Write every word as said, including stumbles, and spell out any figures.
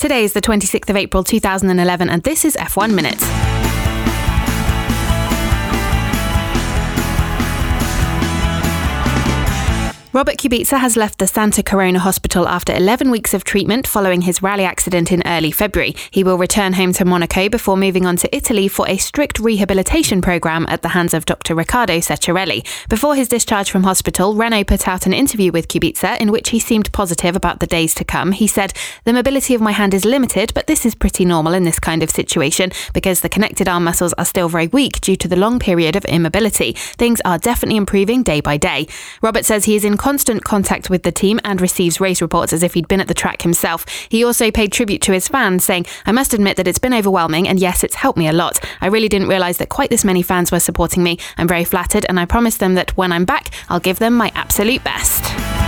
Today is the twenty-sixth of April two thousand eleven and this is F one Minute. Robert Kubica has left the Santa Corona Hospital after eleven weeks of treatment following his rally accident in early February. He will return home to Monaco before moving on to Italy for a strict rehabilitation programme at the hands of Doctor Riccardo Ceccarelli. Before his discharge from hospital, Renault put out an interview with Kubica in which he seemed positive about the days to come. He said, "The mobility of my hand is limited, but this is pretty normal in this kind of situation because the connected arm muscles are still very weak due to the long period of immobility. Things are definitely improving day by day." Robert says he is in constant contact with the team and receives race reports as if he'd been at the track himself. He also paid tribute to his fans, saying, "I must admit that it's been overwhelming and yes, it's helped me a lot. I really didn't realise that quite this many fans were supporting me. I'm very flattered and I promised them that when I'm back, I'll give them my absolute best."